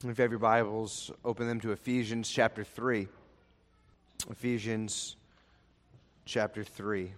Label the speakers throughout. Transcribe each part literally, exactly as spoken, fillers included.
Speaker 1: If you have your Bibles, open them to Ephesians chapter three. Ephesians chapter three.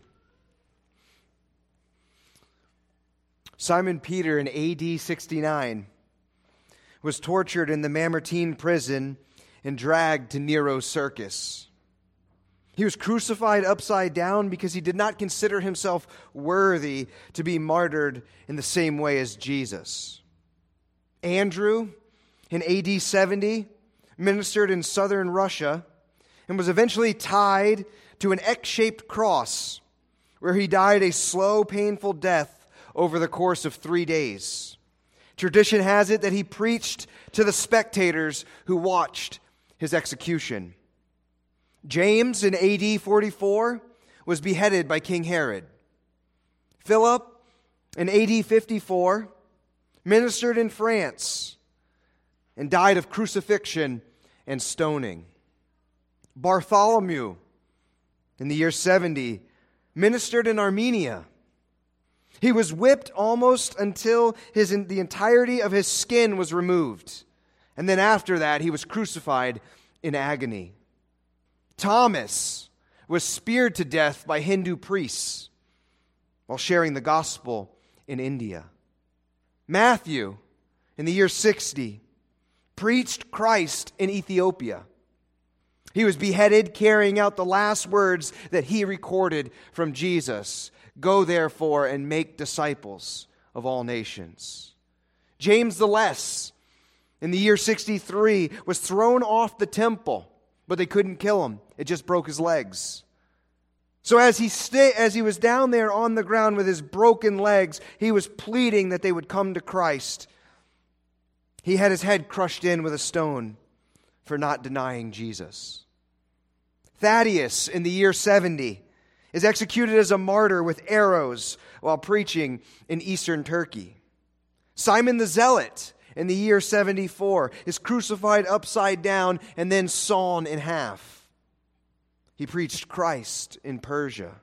Speaker 1: Simon Peter in A D sixty-nine was tortured in the Mamertine prison and dragged to Nero's circus. He was crucified upside down because he did not consider himself worthy to be martyred in the same way as Jesus. Andrew, in A D seventy, ministered in southern Russia and was eventually tied to an X-shaped cross where he died a slow, painful death over the course of three days. Tradition has it that he preached to the spectators who watched his execution. James, in A D forty-four, was beheaded by King Herod. Philip, in A D fifty-four, ministered in France and died of crucifixion and stoning. Bartholomew, in the year seventy, ministered in Armenia. He was whipped almost until his, the entirety of his skin was removed. And then after that, he was crucified in agony. Thomas was speared to death by Hindu priests while sharing the gospel in India. Matthew, in the year sixty, preached Christ in Ethiopia. He was beheaded carrying out the last words that he recorded from Jesus. Go therefore and make disciples of all nations. James the Less, in the year sixty-three, was thrown off the temple, but they couldn't kill him. It just broke his legs. So as he sta- as he was down there on the ground with his broken legs, he was pleading that they would come to Christ. He had his head crushed in with a stone for not denying Jesus. Thaddeus, in the year seventy, is executed as a martyr with arrows while preaching in eastern Turkey. Simon the Zealot, in the year seventy-four, is crucified upside down and then sawn in half. He preached Christ in Persia.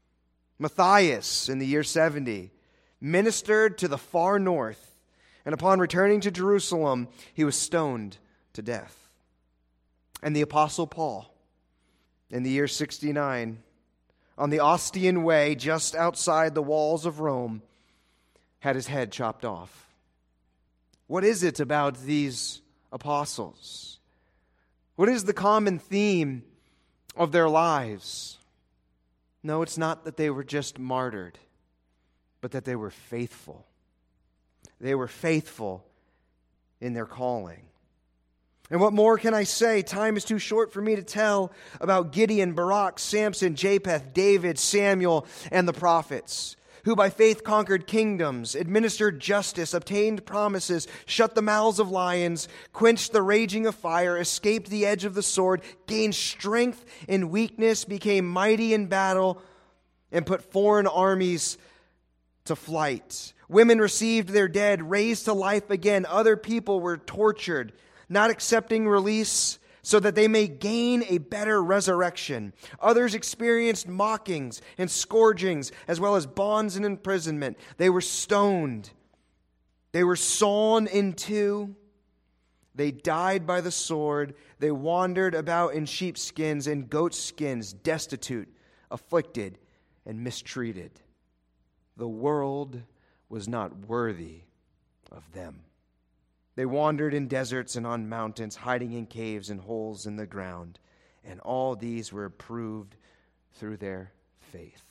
Speaker 1: Matthias, in the year seventy, ministered to the far north, and upon returning to Jerusalem, he was stoned to death. And the Apostle Paul, in the year sixty-nine, on the Ostian Way, just outside the walls of Rome, had his head chopped off. What is it about these apostles? What is the common theme of their lives? No, it's not that they were just martyred, but that they were faithful. They were faithful in their calling. And what more can I say? Time is too short for me to tell about Gideon, Barak, Samson, Japheth, David, Samuel, and the prophets, who by faith conquered kingdoms, administered justice, obtained promises, shut the mouths of lions, quenched the raging of fire, escaped the edge of the sword, gained strength in weakness, became mighty in battle, and put foreign armies to flight. Women received their dead, raised to life again. Other people were tortured, not accepting release so that they may gain a better resurrection. Others experienced mockings and scourgings, as well as bonds and imprisonment. They were stoned. They were sawn in two. They died by the sword. They wandered about in sheepskins and goatskins, destitute, afflicted, and mistreated. The world was not worthy of them. They wandered in deserts and on mountains, hiding in caves and holes in the ground. And all these were approved through their faith.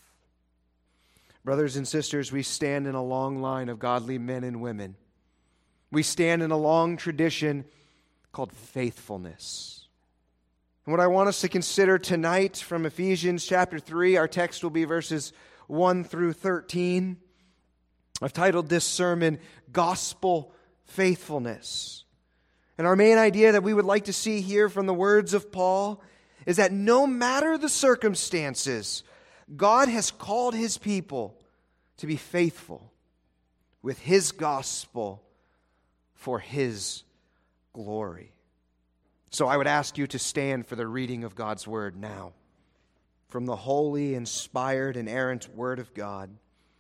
Speaker 1: Brothers and sisters, we stand in a long line of godly men and women. We stand in a long tradition called faithfulness. And what I want us to consider tonight from Ephesians chapter three, our text will be verses one through thirteen. I've titled this sermon, Gospel Faithfulness. And our main idea that we would like to see here from the words of Paul is that no matter the circumstances, God has called His people to be faithful with His gospel for His glory. So I would ask you to stand for the reading of God's Word now. From the holy, inspired, inerrant Word of God,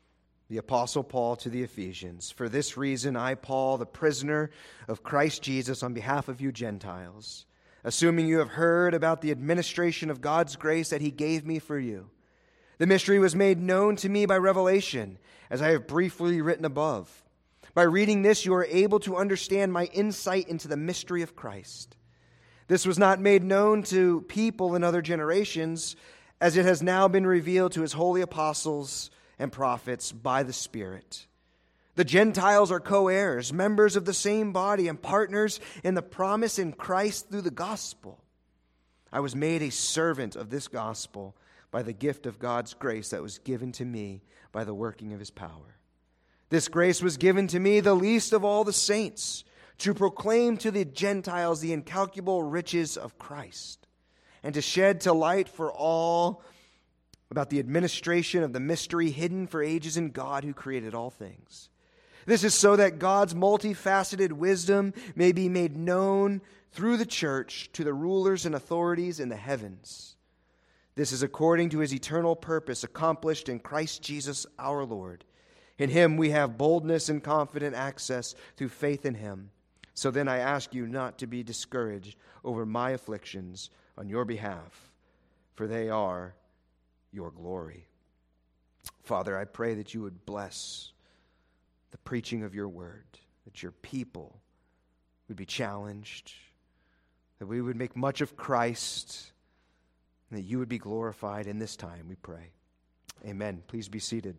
Speaker 1: The Apostle Paul to the Ephesians. For this reason, I, Paul, the prisoner of Christ Jesus, on behalf of you Gentiles, assuming you have heard about the administration of God's grace that He gave me for you. The mystery was made known to me by revelation, as I have briefly written above. By reading this, you are able to understand my insight into the mystery of Christ. This was not made known to people in other generations, as it has now been revealed to His holy apostles and prophets by the Spirit. The Gentiles are co-heirs, members of the same body, and partners in the promise in Christ through the gospel. I was made a servant of this gospel by the gift of God's grace that was given to me by the working of His power. This grace was given to me, the least of all the saints, to proclaim to the Gentiles the incalculable riches of Christ, and to shed to light for all about the administration of the mystery hidden for ages in God who created all things. This is so that God's multifaceted wisdom may be made known through the church to the rulers and authorities in the heavens. This is according to His eternal purpose accomplished in Christ Jesus our Lord. In Him we have boldness and confident access through faith in Him. So then I ask you not to be discouraged over my afflictions on your behalf, for they are your glory. Father, I pray that you would bless the preaching of your word, that your people would be challenged, that we would make much of Christ, and that you would be glorified in this time, we pray. Amen. Please be seated.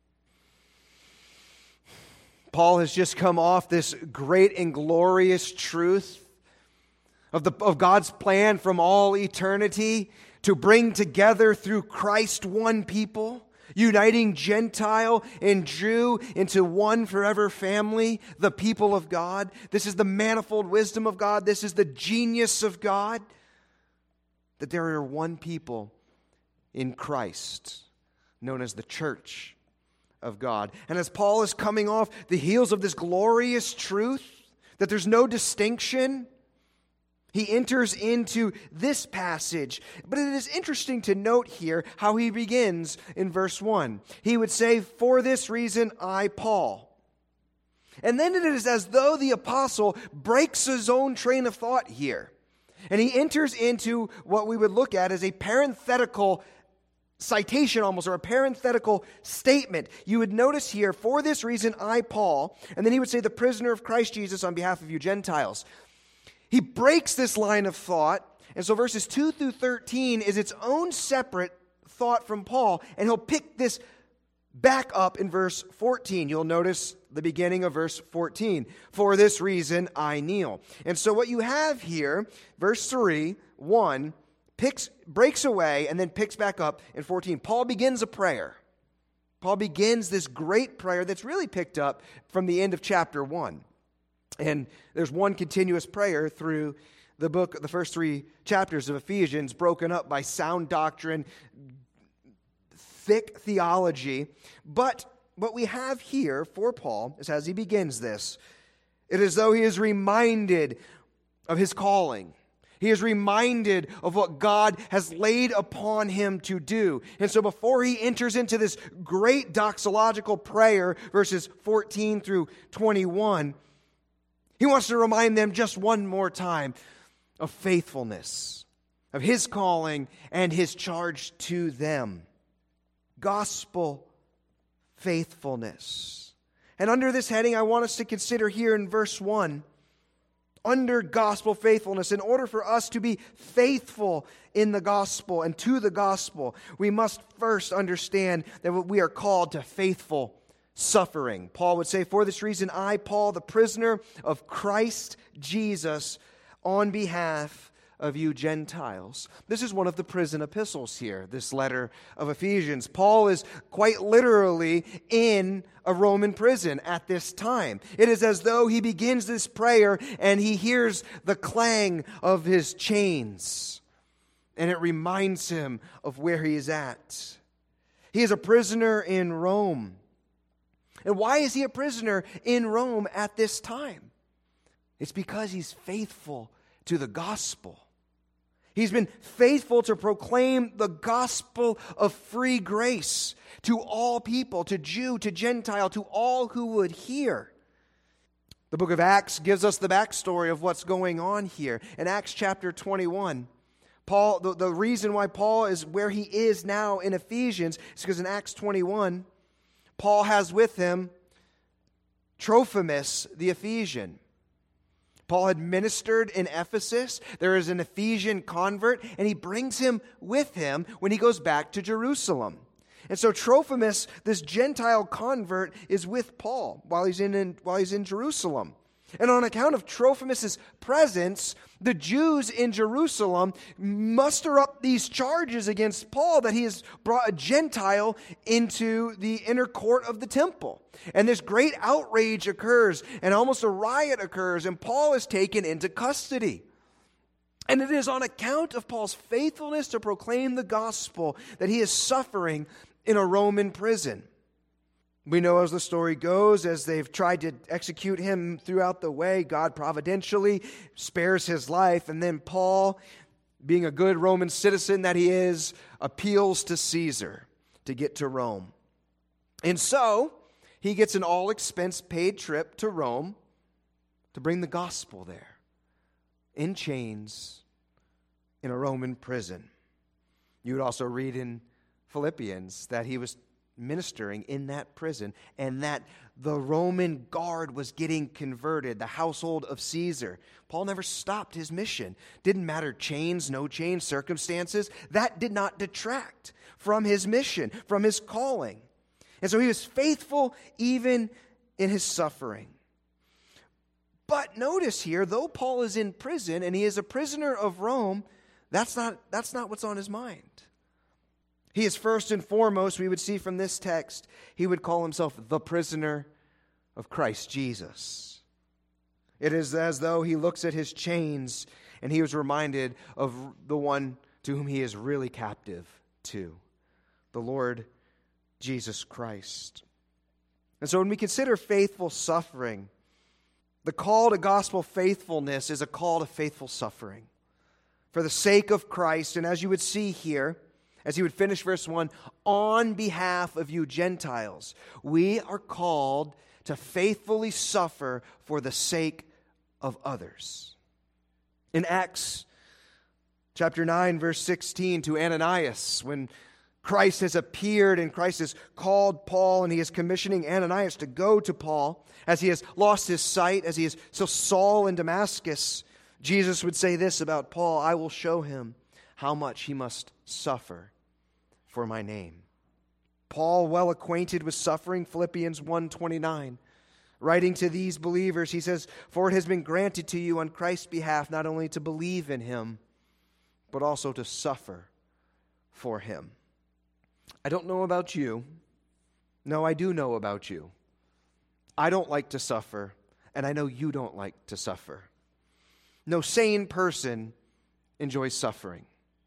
Speaker 1: Paul has just come off this great and glorious truth of, the, of God's plan from all eternity to bring together through Christ one people, uniting Gentile and Jew into one forever family, the people of God. This is the manifold wisdom of God. This is the genius of God, that there are one people in Christ, known as the church of God. And as Paul is coming off the heels of this glorious truth, that there's no distinction, he enters into this passage. But it is interesting to note here how he begins in verse one. He would say, "For this reason I, Paul." And then it is as though the apostle breaks his own train of thought here. And he enters into what we would look at as a parenthetical citation almost, or a parenthetical statement. You would notice here, "For this reason I, Paul," and then he would say, "the prisoner of Christ Jesus on behalf of you Gentiles." He breaks this line of thought, and so verses two through thirteen is its own separate thought from Paul, and he'll pick this back up in verse fourteen. You'll notice the beginning of verse fourteen. "For this reason I kneel." And so what you have here, verse three, one, picks, breaks away and then picks back up in fourteen. Paul begins a prayer. Paul begins this great prayer that's really picked up from the end of chapter one. And there's one continuous prayer through the book, the first three chapters of Ephesians, broken up by sound doctrine, thick theology. But what we have here for Paul is, as he begins this, it is as though he is reminded of his calling. He is reminded of what God has laid upon him to do. And so before he enters into this great doxological prayer, verses fourteen through twenty-one, he wants to remind them just one more time of faithfulness, of his calling and his charge to them. Gospel faithfulness. And under this heading, I want us to consider here in verse one, under gospel faithfulness, in order for us to be faithful in the gospel and to the gospel, we must first understand that we are called to faithful suffering. Paul would say, "For this reason I, Paul, the prisoner of Christ Jesus, on behalf of you Gentiles." This is one of the prison epistles here, this letter of Ephesians. Paul is quite literally in a Roman prison at this time. It is as though he begins this prayer and he hears the clang of his chains, and it reminds him of where he is at. He is a prisoner in Rome. And why is he a prisoner in Rome at this time? It's because he's faithful to the gospel. He's been faithful to proclaim the gospel of free grace to all people, to Jew, to Gentile, to all who would hear. The book of Acts gives us the backstory of what's going on here. In Acts chapter twenty-one, Paul, the, the reason why Paul is where he is now in Ephesians is because in Acts twenty-one, Paul has with him Trophimus the Ephesian. Paul had ministered in Ephesus. There is an Ephesian convert, and he brings him with him when he goes back to Jerusalem. And so Trophimus, this Gentile convert, is with Paul while he's in, in while he's in Jerusalem. And on account of Trophimus' presence, the Jews in Jerusalem muster up these charges against Paul that he has brought a Gentile into the inner court of the temple. And this great outrage occurs, and almost a riot occurs, and Paul is taken into custody. And it is on account of Paul's faithfulness to proclaim the gospel that he is suffering in a Roman prison. We know as the story goes, as they've tried to execute him throughout the way, God providentially spares his life. And then Paul, being a good Roman citizen that he is, appeals to Caesar to get to Rome. And so he gets an all-expense-paid trip to Rome to bring the gospel there, in chains, in a Roman prison. You would also read in Philippians that he was ministering in that prison, and that the Roman guard was getting converted, the household of Caesar. Paul never stopped his mission. Didn't matter chains, no chains, circumstances. That did not detract from his mission, from his calling. And so he was faithful even in his suffering. But notice here, though Paul is in prison and he is a prisoner of Rome, that's not, that's not what's on his mind. He is first and foremost, we would see from this text, he would call himself the prisoner of Christ Jesus. It is as though he looks at his chains and he was reminded of the one to whom he is really captive to, the Lord Jesus Christ. And so when we consider faithful suffering, the call to gospel faithfulness is a call to faithful suffering for the sake of Christ. And as you would see here, as he would finish verse one, on behalf of you Gentiles, we are called to faithfully suffer for the sake of others. In Acts chapter nine, verse sixteen, to Ananias, when Christ has appeared and Christ has called Paul and he is commissioning Ananias to go to Paul, as he has lost his sight, as he is still Saul in Damascus, Jesus would say this about Paul: I will show him how much he must suffer for my name. Paul, well acquainted with suffering, Philippians one twenty-nine, writing to these believers, he says, for it has been granted to you on Christ's behalf not only to believe in him, but also to suffer for him. I don't know about you. No, I do know about you. I don't like to suffer, and I know you don't like to suffer. No sane person enjoys suffering.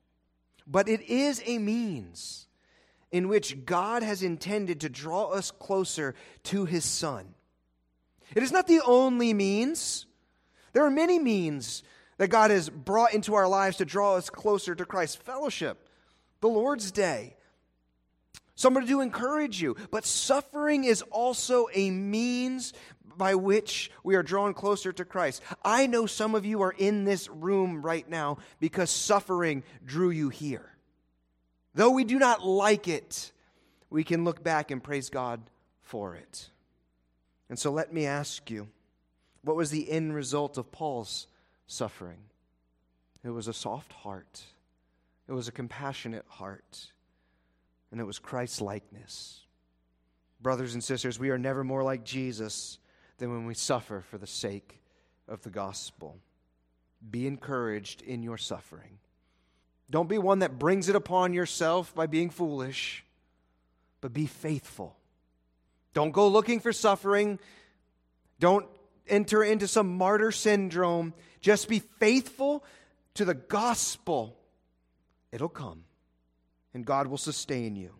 Speaker 1: But it is a means in which God has intended to draw us closer to his Son. It is not the only means. There are many means that God has brought into our lives to draw us closer to Christ. Fellowship, the Lord's Day, somebody to encourage you. But suffering is also a means by which we are drawn closer to Christ. I know some of you are in this room right now because suffering drew you here. Though we do not like it, we can look back and praise God for it. And so let me ask you, what was the end result of Paul's suffering? It was a soft heart. It was a compassionate heart. And it was Christ's likeness. Brothers and sisters, we are never more like Jesus than when we suffer for the sake of the gospel. Be encouraged in your suffering. Don't be one that brings it upon yourself by being foolish, but be faithful. Don't go looking for suffering. Don't enter into some martyr syndrome. Just be faithful to the gospel. It'll come, and God will sustain you.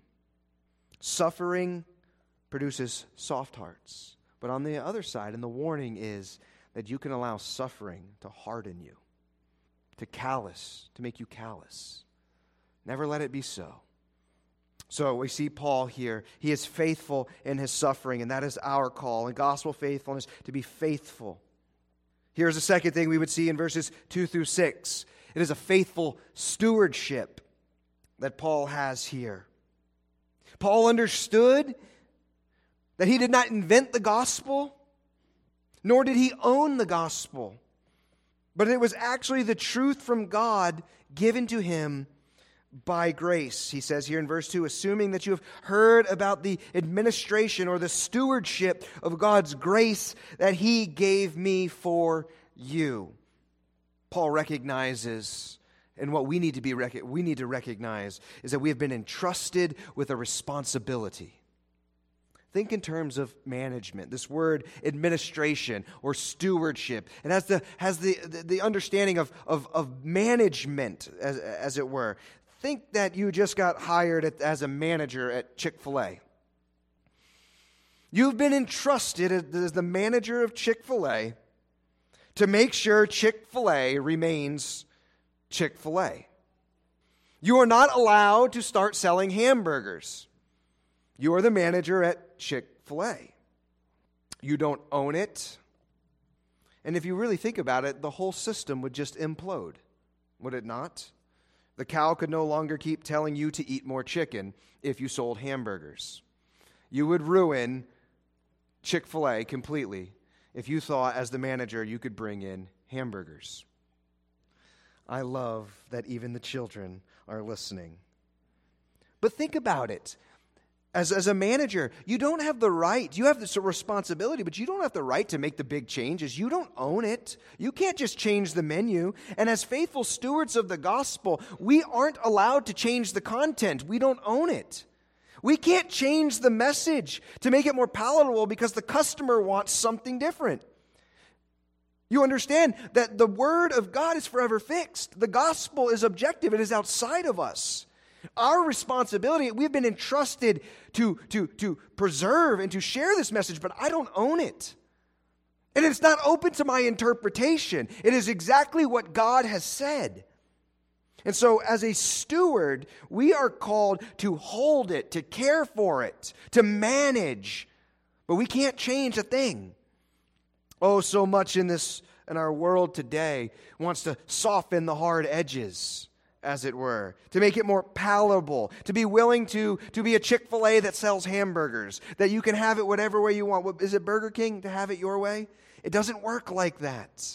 Speaker 1: Suffering produces soft hearts. But on the other side, and the warning is that you can allow suffering to harden you, to callous, to make you callous. Never let it be so. So we see Paul here. He is faithful in his suffering, and that is our call. And gospel faithfulness, to be faithful. Here's the second thing we would see in verses two through six. It is a faithful stewardship that Paul has here. Paul understood that he did not invent the gospel, nor did he own the gospel, but it was actually the truth from God given to him by grace. He says here in verse two, assuming that you have heard about the administration or the stewardship of God's grace that he gave me for you. Paul recognizes, and what we need to be rec- we need to recognize is that we have been entrusted with a responsibility. Think in terms of management. This word administration or stewardship. It has the has the, the, the understanding of, of, of management, as, as it were. Think that you just got hired at, as a manager at Chick-fil-A. You've been entrusted as the manager of Chick-fil-A to make sure Chick-fil-A remains Chick-fil-A. You are not allowed to start selling hamburgers. You are the manager at Chick-fil-A. You don't own it. And if you really think about it, the whole system would just implode, would it not? The cow could no longer keep telling you to eat more chicken if you sold hamburgers. You would ruin Chick-fil-A completely if you thought as the manager you could bring in hamburgers. I love that even the children are listening. But think about it. As, as a manager, you don't have the right, you have this responsibility, but you don't have the right to make the big changes. You don't own it. You can't just change the menu. And as faithful stewards of the gospel, we aren't allowed to change the content. We don't own it. We can't change the message to make it more palatable because the customer wants something different. You understand that the word of God is forever fixed. The gospel is objective. It is outside of us. Our responsibility, we've been entrusted to, to, to preserve and to share this message, but I don't own it. And it's not open to my interpretation. It is exactly what God has said. And so as a steward, we are called to hold it, to care for it, to manage, but we can't change a thing. Oh, so much in this, in our world today wants to soften the hard edges, as it were, to make it more palatable, to be willing to, to be a Chick-fil-A that sells hamburgers, that you can have it whatever way you want. Is it Burger King to have it your way? It doesn't work like that.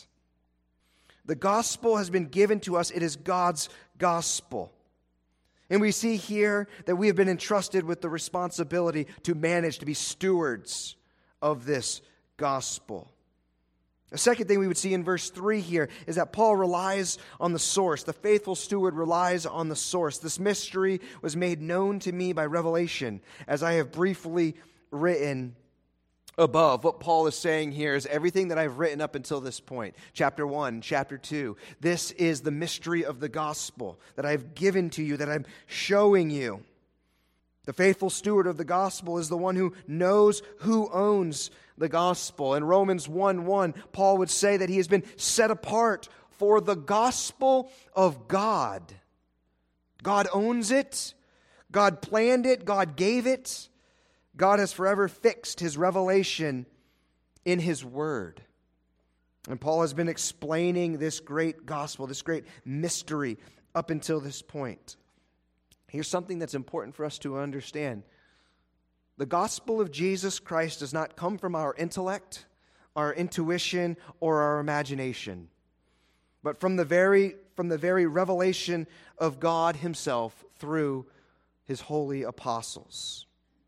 Speaker 1: The gospel has been given to us. It is God's gospel. And we see here that we have been entrusted with the responsibility to manage, to be stewards of this gospel. The second thing we would see in verse three here is that Paul relies on the source. The faithful steward relies on the source. This mystery was made known to me by revelation, as I have briefly written above. What Paul is saying here is everything that I've written up until this point, chapter one, chapter two. This is the mystery of the gospel that I've given to you, that I'm showing you. The faithful steward of the gospel is the one who knows who owns the gospel. In Romans one one, Paul would say that he has been set apart for the gospel of God. God owns it. God planned it. God gave it. God has forever fixed his revelation in his word. And Paul has been explaining this great gospel, this great mystery up until this point. Here's something that's important for us to understand. The gospel of Jesus Christ does not come from our intellect, our intuition, or our imagination, but from the very, from the very revelation of God himself through his holy apostles.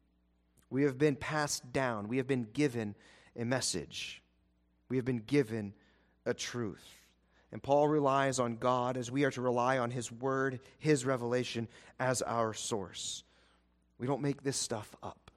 Speaker 1: We have been passed down. We have been given a message. We have been given a truth. And Paul relies on God as we are to rely on his word, his revelation as our source. We don't make this stuff up.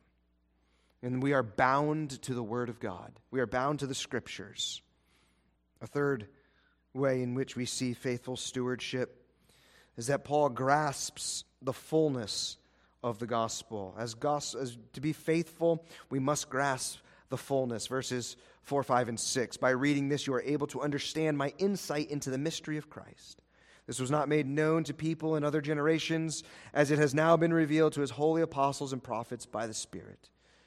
Speaker 1: And we are bound to the word of God. We are bound to the scriptures. A third way in which we see faithful stewardship is that Paul grasps the fullness of the gospel. As, gos- as to be faithful, we must grasp the fullness. Verses four, five, and six. By reading this, you are able to understand my insight into the mystery of Christ, This was not made known to people in other generations, as it has now been revealed to his holy apostles and prophets by the Spirit.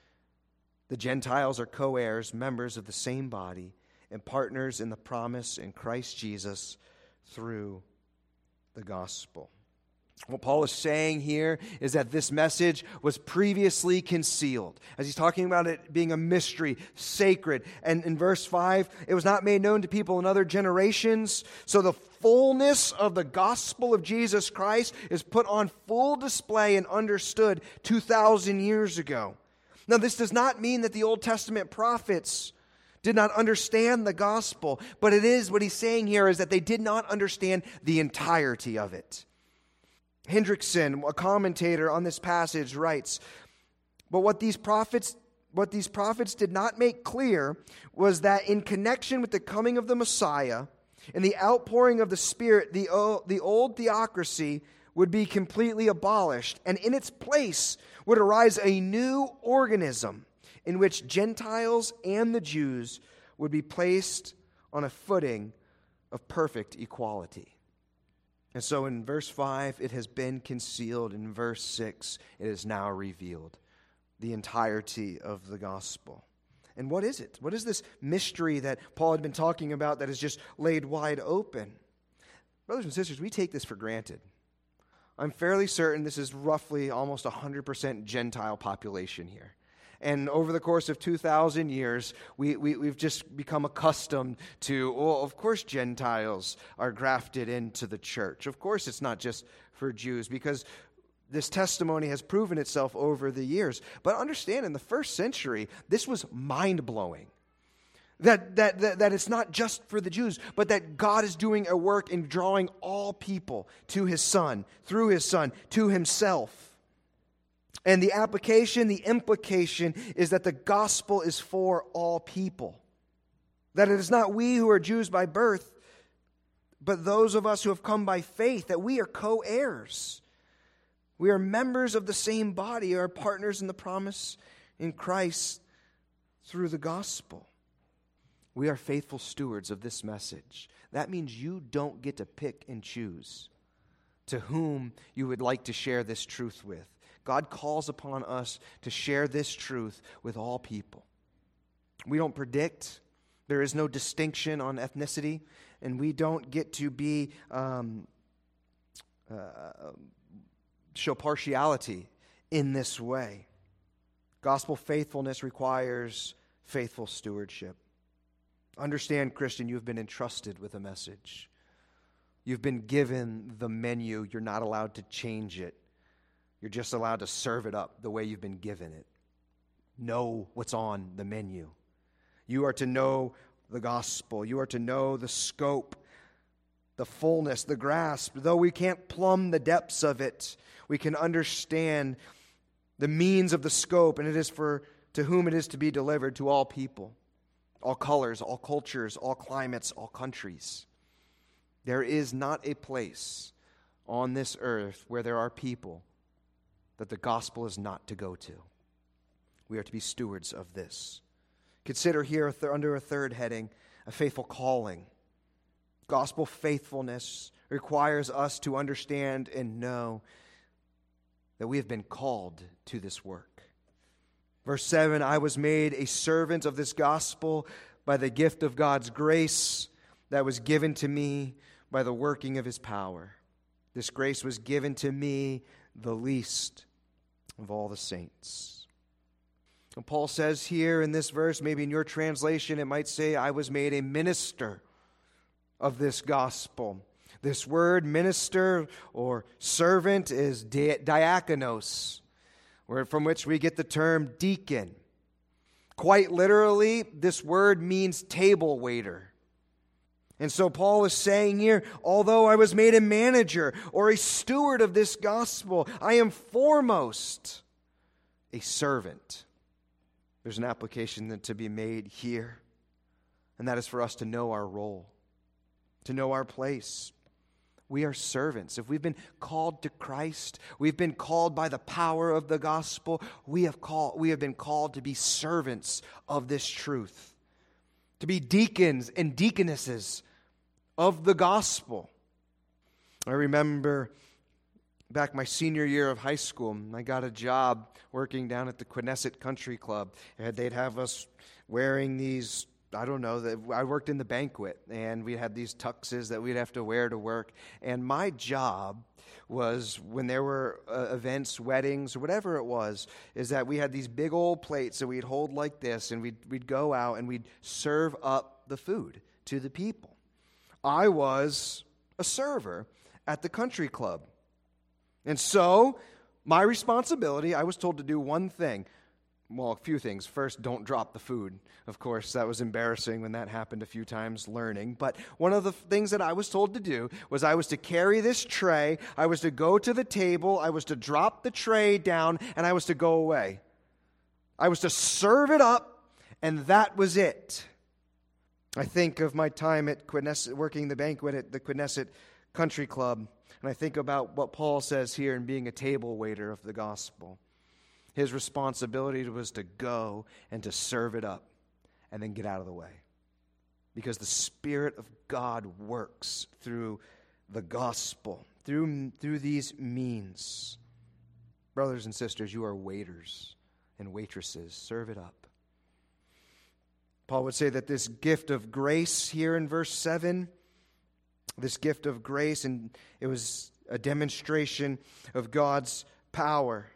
Speaker 1: The Gentiles are co-heirs, members of the same body, and partners in the promise in Christ Jesus through the gospel. What Paul is saying here is that this message was previously concealed. As he's talking about it being a mystery, sacred. And in verse five, it was not made known to people in other generations. So the fullness of the gospel of Jesus Christ is put on full display and understood two thousand years ago. Now, this does not mean that the Old Testament prophets did not understand the gospel, but it is, what he's saying here is that they did not understand the entirety of it. Hendrickson, a commentator on this passage, writes, "But what these prophets what these prophets did not make clear was that in connection with the coming of the Messiah and the outpouring of the Spirit, the old, the old theocracy would be completely abolished, and in its place would arise a new organism in which Gentiles and the Jews would be placed on a footing of perfect equality." And so in verse five, it has been concealed. In verse six, it is now revealed. The entirety of the gospel. And what is it? What is this mystery that Paul had been talking about that is just laid wide open? Brothers and sisters, we take this for granted. I'm fairly certain this is roughly almost one hundred percent Gentile population here. And over the course of two thousand years, we, we, we've just become accustomed to, well, of course Gentiles are grafted into the church. Of course it's not just for Jews, because this testimony has proven itself over the years. But understand, in the first century, this was mind-blowing. That, that, that, that it's not just for the Jews, but that God is doing a work in drawing all people to his Son, through his Son, to himself. And the application, the implication is that the gospel is for all people. That it is not we who are Jews by birth, but those of us who have come by faith, that we are co-heirs. We are members of the same body, are partners in the promise in Christ through the gospel. We are faithful stewards of this message. That means you don't get to pick and choose to whom you would like to share this truth with. God calls upon us to share this truth with all people. We don't predict. There is no distinction on ethnicity, and we don't get to be um, uh, show partiality in this way. Gospel faithfulness requires faithful stewardship. Understand, Christian, you've been entrusted with a message. You've been given the menu. You're not allowed to change it. You're just allowed to serve it up the way you've been given it. Know what's on the menu. You are to know the gospel. You are to know the scope, the fullness, the grasp. Though we can't plumb the depths of it, we can understand the means of the scope, and it is for to whom it is to be delivered, to all people, all colors, all cultures, all climates, all countries. There is not a place on this earth where there are people that the gospel is not to go to. We are to be stewards of this. Consider here under a third heading, a faithful calling. Gospel faithfulness requires us to understand and know that we have been called to this work. Verse seven, I was made a servant of this gospel by the gift of God's grace that was given to me by the working of his power. This grace was given to me, the least of all the saints. And Paul says here in this verse, maybe in your translation, it might say, I was made a minister of this gospel. This word minister or servant is diakonos, from which we get the term deacon. Quite literally, this word means table waiter. And so Paul is saying here, although I was made a manager or a steward of this gospel, I am foremost a servant. There's an application that to be made here, and that is for us to know our role, to know our place. We are servants. If we've been called to Christ, we've been called by the power of the gospel, we have called, we have been called to be servants of this truth, to be deacons and deaconesses of the gospel. I remember back my senior year of high school, I got a job working down at the Quinnesset Country Club. And they'd have us wearing these, I don't know, I worked in the banquet, and we had these tuxes that we'd have to wear to work. And my job was, when there were uh, events, weddings, or whatever it was, is that we had these big old plates that we'd hold like this, and we'd, we'd go out and we'd serve up the food to the people. I was a server at the country club. And so, my responsibility, I was told to do one thing. Well, a few things. First, don't drop the food. Of course, that was embarrassing when that happened a few times learning. But one of the things that I was told to do was I was to carry this tray, I was to go to the table, I was to drop the tray down, and I was to go away. I was to serve it up, and that was it. I think of my time at Quinnesset, working the banquet at the Quinnesset Country Club, and I think about what Paul says here in being a table waiter of the gospel. His responsibility was to go and to serve it up and then get out of the way. Because the Spirit of God works through the gospel, through, through these means. Brothers and sisters, you are waiters and waitresses. Serve it up. Paul would say that this gift of grace here in verse seven, this gift of grace, and it was a demonstration of God's power.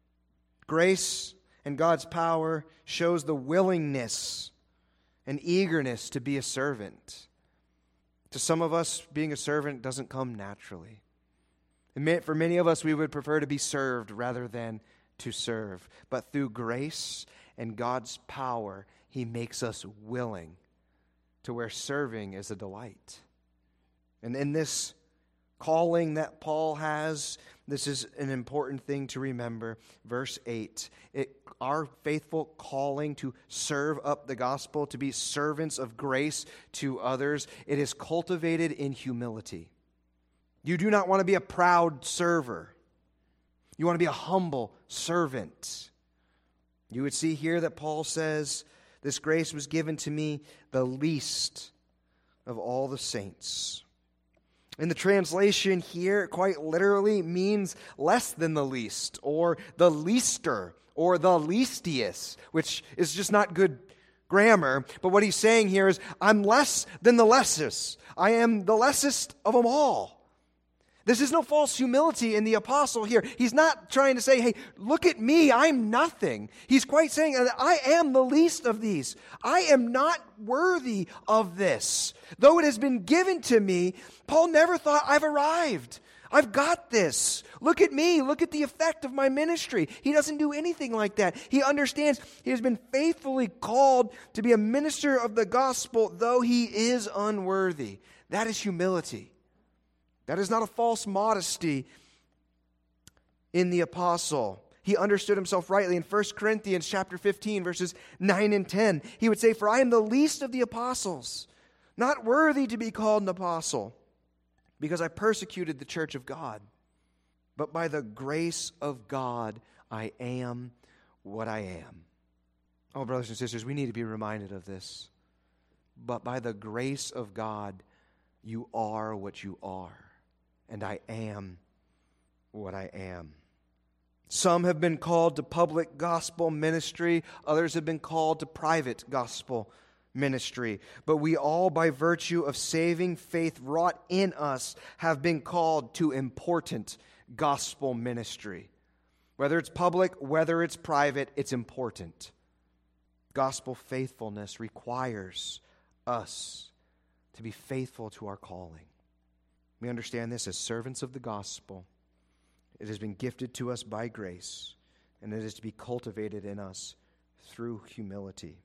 Speaker 1: Grace and God's power shows the willingness and eagerness to be a servant. To some of us, being a servant doesn't come naturally. And for many of us, we would prefer to be served rather than to serve. But through grace and God's power, He makes us willing to where serving is a delight. And in this calling that Paul has, this is an important thing to remember. Verse eight, it, our faithful calling to serve up the gospel, to be servants of grace to others, it is cultivated in humility. You do not want to be a proud server. You want to be a humble servant. You would see here that Paul says, this grace was given to me, the least of all the saints. In the translation here, it quite literally means less than the least, or the leaster, or the leastiest, which is just not good grammar. But what he's saying here is, I'm less than the lessest. I am the lessest of them all. This is no false humility in the apostle here. He's not trying to say, hey, look at me, I'm nothing. He's quite saying, I am the least of these. I am not worthy of this. Though it has been given to me, Paul never thought, I've arrived. I've got this. Look at me. Look at the effect of my ministry. He doesn't do anything like that. He understands he has been faithfully called to be a minister of the gospel, though he is unworthy. That is humility. That is not a false modesty in the apostle. He understood himself rightly. In First Corinthians chapter fifteen, verses nine and ten, he would say, for I am the least of the apostles, not worthy to be called an apostle, because I persecuted the church of God. But by the grace of God, I am what I am. Oh, brothers and sisters, we need to be reminded of this. But by the grace of God, you are what you are. And I am what I am. Some have been called to public gospel ministry. Others have been called to private gospel ministry. But we all, by virtue of saving faith wrought in us, have been called to important gospel ministry. Whether it's public, whether it's private, it's important. Gospel faithfulness requires us to be faithful to our calling. We understand this as servants of the gospel. It has been gifted to us by grace, and it is to be cultivated in us through humility.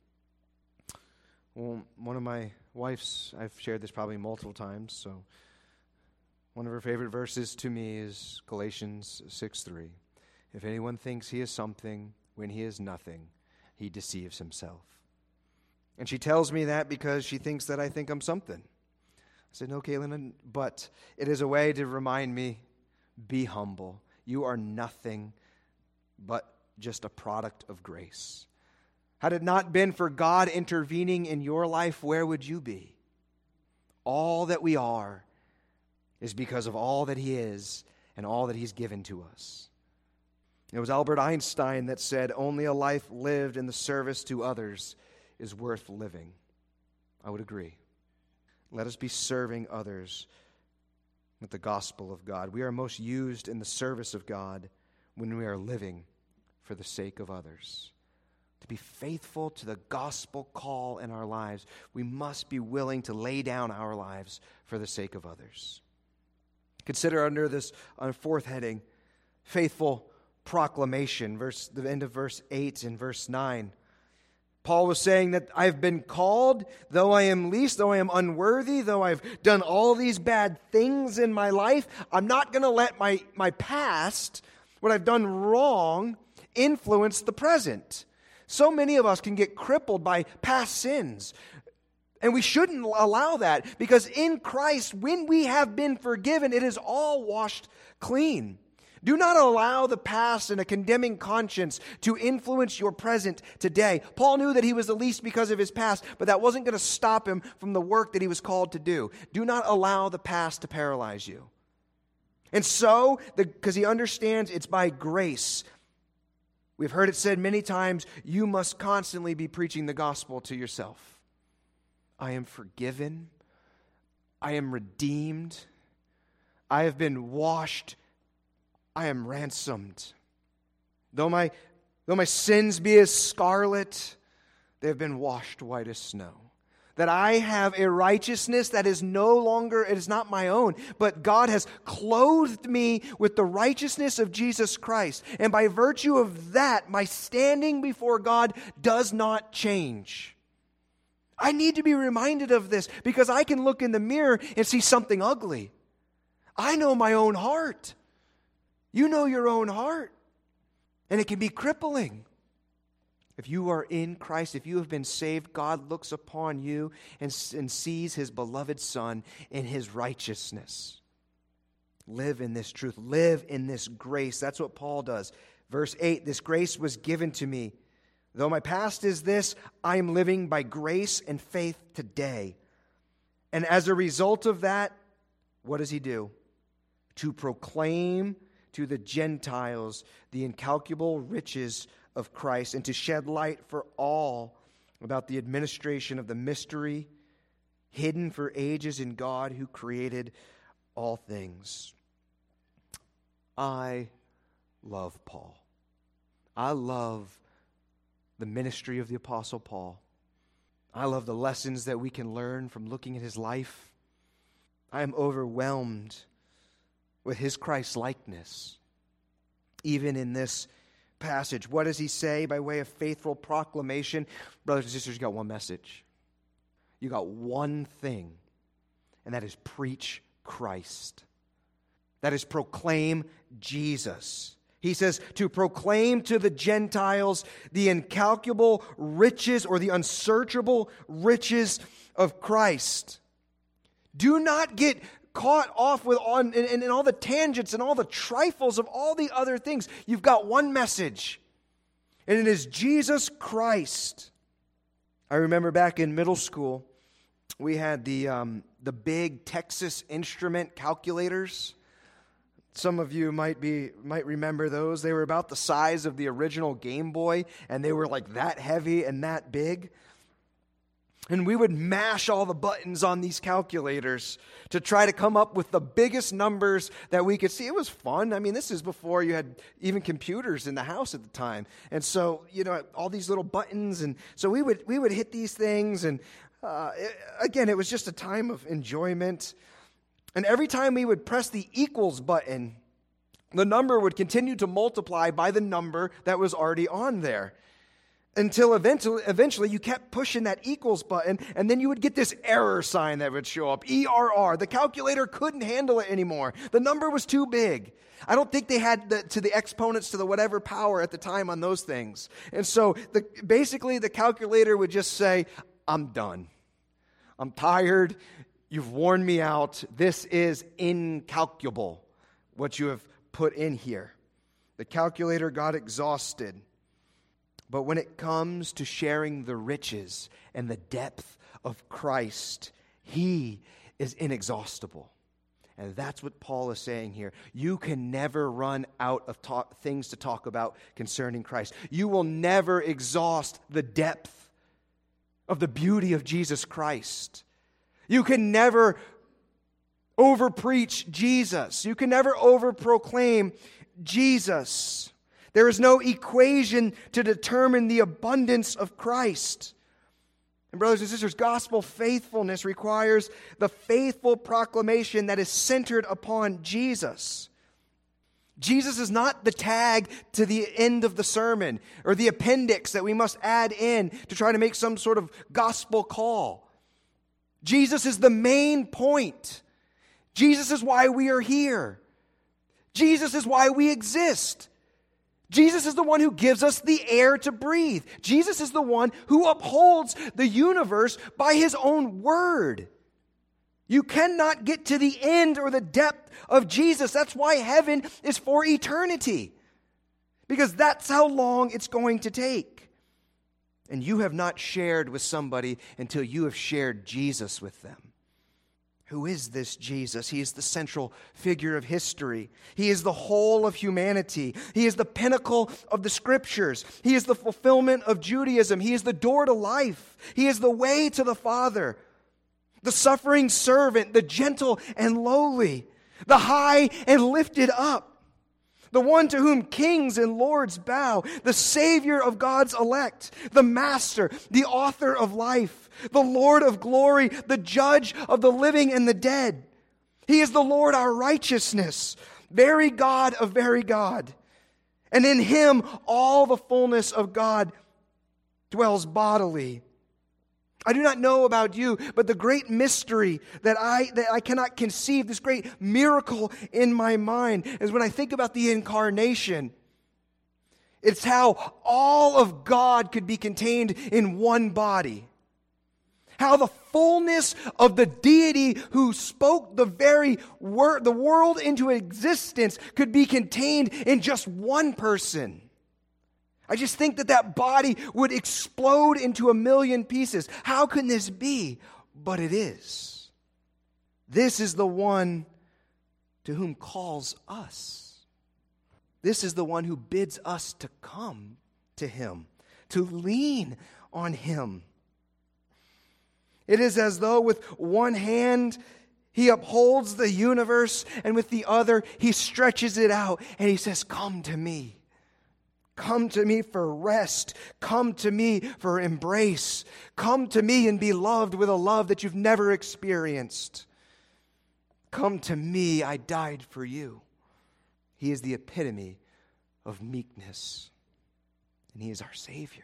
Speaker 1: Well, one of my wife's, I've shared this probably multiple times, so one of her favorite verses to me is Galatians six three. If anyone thinks he is something when he is nothing, he deceives himself. And she tells me that because she thinks that I think I'm something. I said, no, Caitlin, but it is a way to remind me, be humble. You are nothing but just a product of grace. Had it not been for God intervening in your life, where would you be? All that we are is because of all that he is and all that he's given to us. It was Albert Einstein that said, only a life lived in the service to others is worth living. I would agree. Let us be serving others with the gospel of God. We are most used in the service of God when we are living for the sake of others. To be faithful to the gospel call in our lives, we must be willing to lay down our lives for the sake of others. Consider under this on fourth heading, faithful proclamation, verse the end of verse eight and verse nine. Paul was saying that I've been called, though I am least, though I am unworthy, though I've done all these bad things in my life, I'm not going to let my, my past, what I've done wrong, influence the present. So many of us can get crippled by past sins. And we shouldn't allow that, because in Christ, when we have been forgiven, it is all washed clean. Do not allow the past and a condemning conscience to influence your present today. Paul knew that he was the least because of his past, but that wasn't going to stop him from the work that he was called to do. Do not allow the past to paralyze you. And so, because he understands it's by grace, we've heard it said many times, you must constantly be preaching the gospel to yourself. I am forgiven. I am redeemed. I have been washed. I am ransomed. Though my, though my sins be as scarlet, they have been washed white as snow. That I have a righteousness that is no longer, it is not my own, but God has clothed me with the righteousness of Jesus Christ. And by virtue of that, my standing before God does not change. I need to be reminded of this, because I can look in the mirror and see something ugly. I know my own heart. You know your own heart. And it can be crippling. If you are in Christ, if you have been saved, God looks upon you and, and sees His beloved Son in His righteousness. Live in this truth. Live in this grace. That's what Paul does. Verse eight, this grace was given to me. Though my past is this, I am living by grace and faith today. And as a result of that, what does he do? To proclaim to the Gentiles the incalculable riches of Christ, and to shed light for all about the administration of the mystery hidden for ages in God who created all things. I love Paul. I love the ministry of the Apostle Paul. I love the lessons that we can learn from looking at his life. I am overwhelmed with his Christ-likeness, even in this passage. What does he say by way of faithful proclamation? Brothers and sisters, you got one message. You got one thing, and that is preach Christ. That is proclaim Jesus. He says to proclaim to the Gentiles the incalculable riches or the unsearchable riches of Christ. Do not get caught off with on in, in, in all the tangents and all the trifles of all the other things. You've got one message, and it is Jesus Christ. I remember back in middle school, we had the um, the big Texas Instrument calculators. Some of you might be might remember those. They were about the size of the original Game Boy, and they were like that heavy and that big. And we would mash all the buttons on these calculators to try to come up with the biggest numbers that we could see. It was fun. I mean, this is before you had even computers in the house at the time. And so, you know, all these little buttons. And so we would we would hit these things. And uh, it, again, it was just a time of enjoyment. And every time we would press the equals button, the number would continue to multiply by the number that was already on there. Until eventually, eventually you kept pushing that equals button, and then you would get this error sign that would show up, E R R. The calculator couldn't handle it anymore. The number was too big. I don't think they had the, to the exponents to the whatever power at the time on those things. And so the, basically the calculator would just say, I'm done. I'm tired. You've worn me out. This is incalculable, what you have put in here. The calculator got exhausted. But when it comes to sharing the riches and the depth of Christ, He is inexhaustible. And that's what Paul is saying here. You can never run out of talk, things to talk about concerning Christ. You will never exhaust the depth of the beauty of Jesus Christ. You can never overpreach Jesus. You can never overproclaim Jesus. There is no equation to determine the abundance of Christ. And brothers and sisters, gospel faithfulness requires the faithful proclamation that is centered upon Jesus. Jesus is not the tag to the end of the sermon or the appendix that we must add in to try to make some sort of gospel call. Jesus is the main point. Jesus is why we are here. Jesus is why we exist. Jesus is the one who gives us the air to breathe. Jesus is the one who upholds the universe by His own word. You cannot get to the end or the depth of Jesus. That's why heaven is for eternity. Because that's how long it's going to take. And you have not shared with somebody until you have shared Jesus with them. Who is this Jesus? He is the central figure of history. He is the whole of humanity. He is the pinnacle of the Scriptures. He is the fulfillment of Judaism. He is the door to life. He is the way to the Father. The suffering servant, the gentle and lowly, the high and lifted up. The one to whom kings and lords bow, the Savior of God's elect, the Master, the author of life, the Lord of glory, the Judge of the living and the dead. He is the Lord our righteousness, very God of very God. And in Him all the fullness of God dwells bodily. I do not know about you, but the great mystery that I that I cannot conceive, this great miracle in my mind, is when I think about the incarnation. It's how all of God could be contained in one body. How the fullness of the deity who spoke the very word, the world into existence could be contained in just one person. I just think that that body would explode into a million pieces. How can this be? But it is. This is the one to whom calls us. This is the one who bids us to come to Him, to lean on Him. It is as though with one hand He upholds the universe, and with the other He stretches it out and He says, "Come to me. Come to me for rest. Come to me for embrace. Come to me and be loved with a love that you've never experienced. Come to me, I died for you." He is the epitome of meekness, and He is our Savior.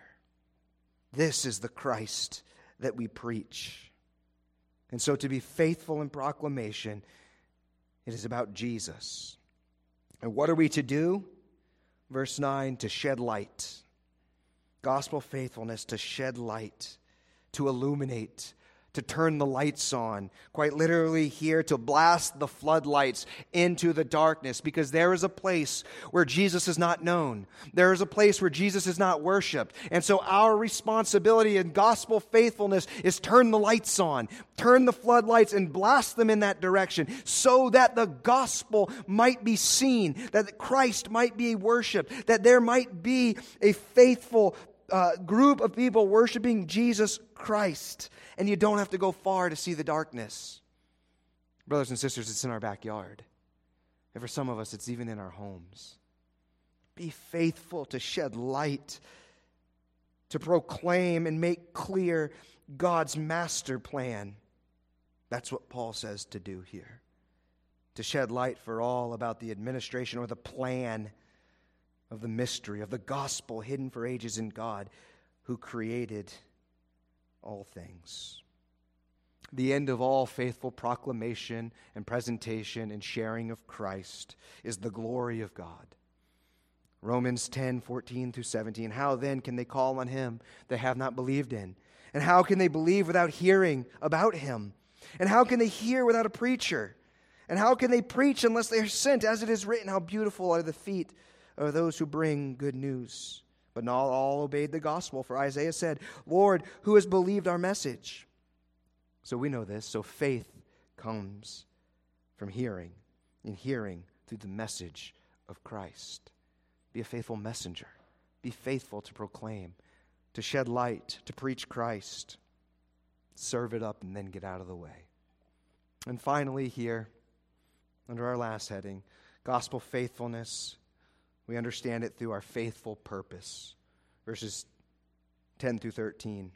Speaker 1: This is the Christ that we preach. And so to be faithful in proclamation, it is about Jesus. And what are we to do? Verse nine, to shed light. Gospel faithfulness, to shed light, to illuminate, to turn the lights on. Quite literally here, to blast the floodlights into the darkness, because there is a place where Jesus is not known. There is a place where Jesus is not worshiped. And so our responsibility in gospel faithfulness is turn the lights on, turn the floodlights and blast them in that direction so that the gospel might be seen, that Christ might be worshiped, that there might be a faithful uh, group of people worshiping Jesus Christ. And you don't have to go far to see the darkness. Brothers and sisters, it's in our backyard. And for some of us, it's even in our homes. Be faithful to shed light, to proclaim and make clear God's master plan. That's what Paul says to do here. To shed light for all about the administration or the plan of the mystery of the gospel hidden for ages in God, who created all things. The end of all faithful proclamation and presentation and sharing of Christ is the glory of God. Romans ten, fourteen through seventeen. How then can they call on Him they have not believed in? And how can they believe without hearing about Him? And how can they hear without a preacher? And how can they preach unless they are sent? As it is written, how beautiful are the feet of those who bring good news. But not all obeyed the gospel, for Isaiah said, "Lord, who has believed our message?" So we know this. So faith comes from hearing, and hearing through the message of Christ. Be a faithful messenger. Be faithful to proclaim, to shed light, to preach Christ. Serve it up and then get out of the way. And finally here, under our last heading, gospel faithfulness, we understand it through our faithful purpose. Verses ten through thirteen.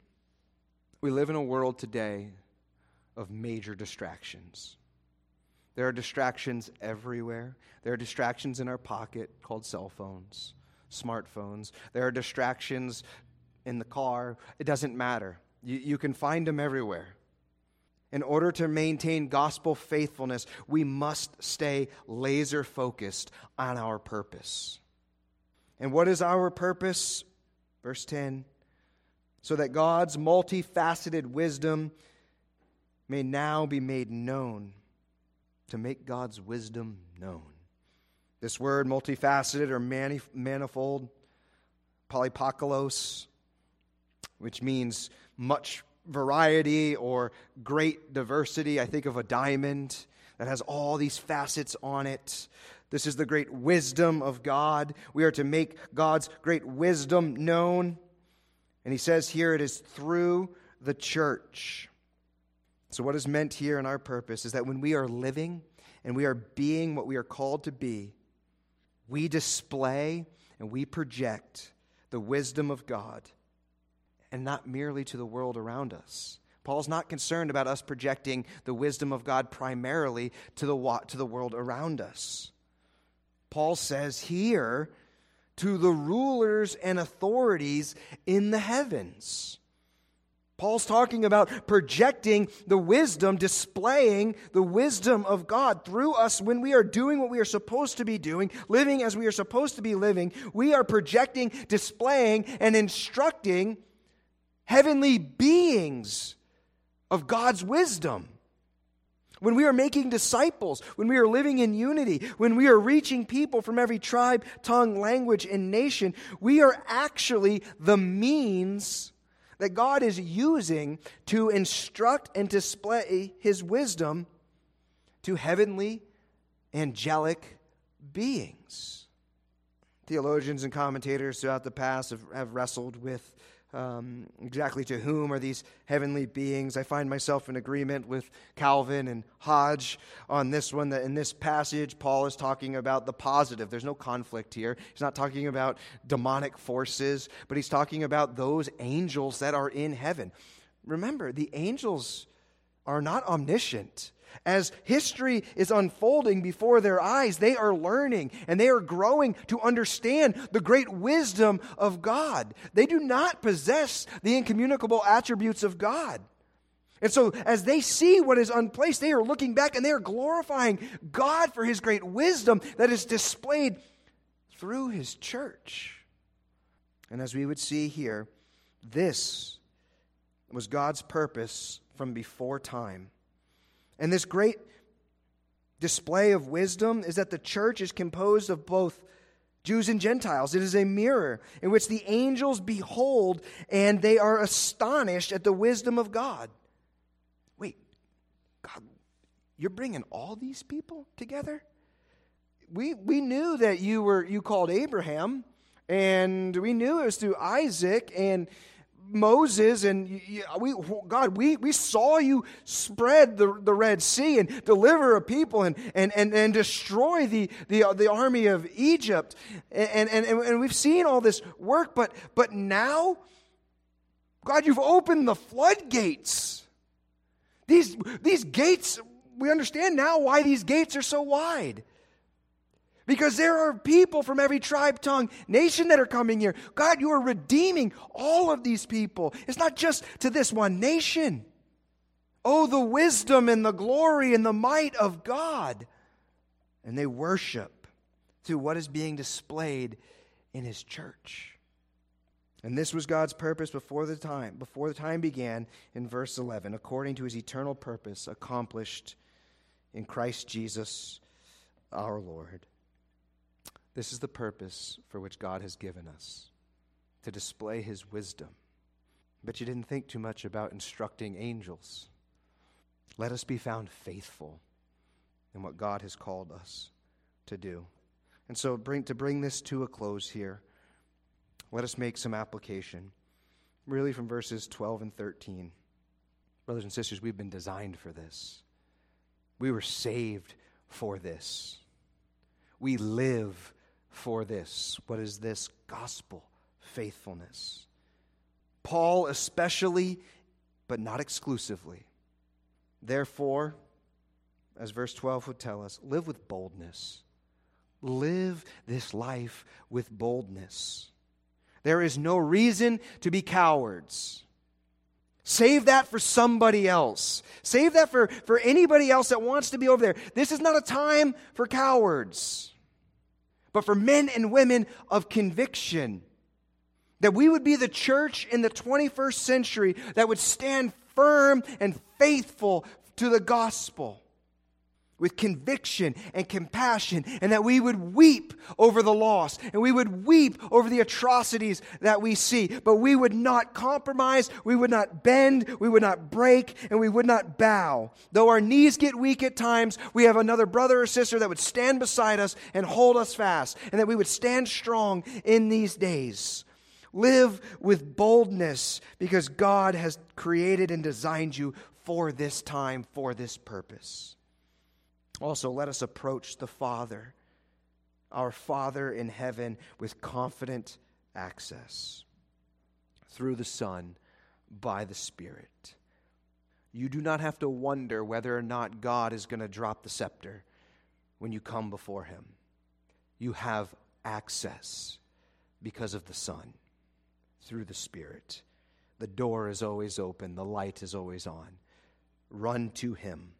Speaker 1: We live in a world today of major distractions. There are distractions everywhere. There are distractions in our pocket called cell phones, smartphones. There are distractions in the car. It doesn't matter. You, you can find them everywhere. In order to maintain gospel faithfulness, we must stay laser focused on our purpose. And what is our purpose? Verse ten. So that God's multifaceted wisdom may now be made known. To make God's wisdom known. This word, multifaceted or mani- manifold, polypokolos, which means much variety or great diversity. I think of a diamond that has all these facets on it. This is the great wisdom of God. We are to make God's great wisdom known. And he says here it is through the church. So what is meant here in our purpose is that when we are living and we are being what we are called to be, we display and we project the wisdom of God, and not merely to the world around us. Paul's not concerned about us projecting the wisdom of God primarily to the, to the world around us. Paul says here, to the rulers and authorities in the heavens. Paul's talking about projecting the wisdom, displaying the wisdom of God through us when we are doing what we are supposed to be doing, living as we are supposed to be living. We are projecting, displaying, and instructing heavenly beings of God's wisdom. When we are making disciples, when we are living in unity, when we are reaching people from every tribe, tongue, language, and nation, we are actually the means that God is using to instruct and display His wisdom to heavenly, angelic beings. Theologians and commentators throughout the past have, have wrestled with um, exactly to whom are these heavenly beings. I find myself in agreement with Calvin and Hodge on this one, that in this passage, Paul is talking about the positive. There's no conflict here. He's not talking about demonic forces, but he's talking about those angels that are in heaven. Remember, the angels are not omniscient. As history is unfolding before their eyes, they are learning and they are growing to understand the great wisdom of God. They do not possess the incommunicable attributes of God. And so as they see what is unplaced, they are looking back and they are glorifying God for His great wisdom that is displayed through His church. And as we would see here, this was God's purpose from before time. And this great display of wisdom is that the church is composed of both Jews and Gentiles. It is a mirror in which the angels behold and they are astonished at the wisdom of God. Wait, God, you're bringing all these people together? We we knew that you were you called Abraham, and we knew it was through Isaac and Moses, and we, God, we, we saw you spread the, the Red Sea and deliver a people and and, and, and destroy the, the, the army of Egypt. And, and, and we've seen all this work, but, but now, God, you've opened the floodgates. These, these gates, we understand now why these gates are so wide. Because there are people from every tribe, tongue, nation that are coming here. God, you are redeeming all of these people. It's not just to this one nation. Oh, the wisdom and the glory and the might of God. And they worship through what is being displayed in His church. And this was God's purpose before the time, before the time began in verse eleven, according to His eternal purpose accomplished in Christ Jesus our Lord. This is the purpose for which God has given us, to display His wisdom. But you didn't think too much about instructing angels. Let us be found faithful in what God has called us to do. And so bring, to bring this to a close here, let us make some application, really from verses twelve and thirteen. Brothers and sisters, we've been designed for this. We were saved for this. We live for this. What is this? Gospel faithfulness. Paul especially, but not exclusively. Therefore, as verse twelve would tell us, live with boldness. Live this life with boldness. There is no reason to be cowards. Save that for somebody else. Save that for, for anybody else that wants to be over there. This is not a time for cowards, but for men and women of conviction. That we would be the church in the twenty-first century that would stand firm and faithful to the gospel with conviction and compassion, and that we would weep over the lost, and we would weep over the atrocities that we see, but we would not compromise, we would not bend, we would not break, and we would not bow. Though our knees get weak at times, we have another brother or sister that would stand beside us and hold us fast, and that we would stand strong in these days. Live with boldness because God has created and designed you for this time, for this purpose. Also, let us approach the Father, our Father in heaven, with confident access through the Son by the Spirit. You do not have to wonder whether or not God is going to drop the scepter when you come before Him. You have access because of the Son through the Spirit. The door is always open. The light is always on. Run to Him.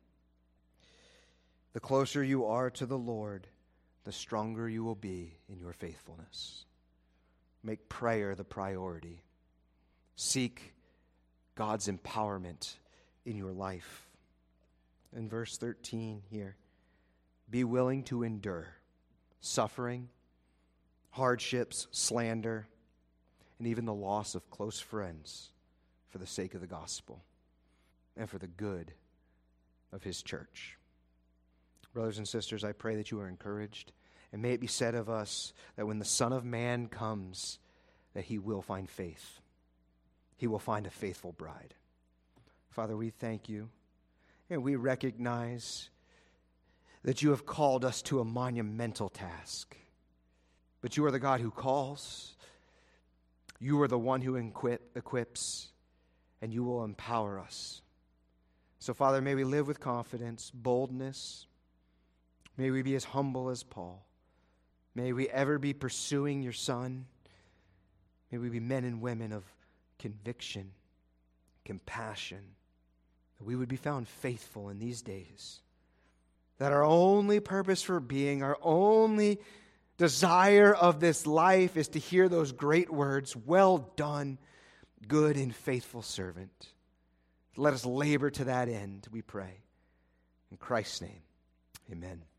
Speaker 1: The closer you are to the Lord, the stronger you will be in your faithfulness. Make prayer the priority. Seek God's empowerment in your life. In verse thirteen here, be willing to endure suffering, hardships, slander, and even the loss of close friends for the sake of the gospel and for the good of His church. Brothers and sisters, I pray that you are encouraged, and may it be said of us that when the Son of Man comes, that He will find faith. He will find a faithful bride. Father, we thank you, and we recognize that you have called us to a monumental task. But you are the God who calls. You are the one who equip, equips, and you will empower us. So, Father, may we live with confidence, boldness. May we be as humble as Paul. May we ever be pursuing your Son. May we be men and women of conviction, compassion. That we would be found faithful in these days. That our only purpose for being, our only desire of this life is to hear those great words, well done, good and faithful servant. Let us labor to that end, we pray. In Christ's name, amen.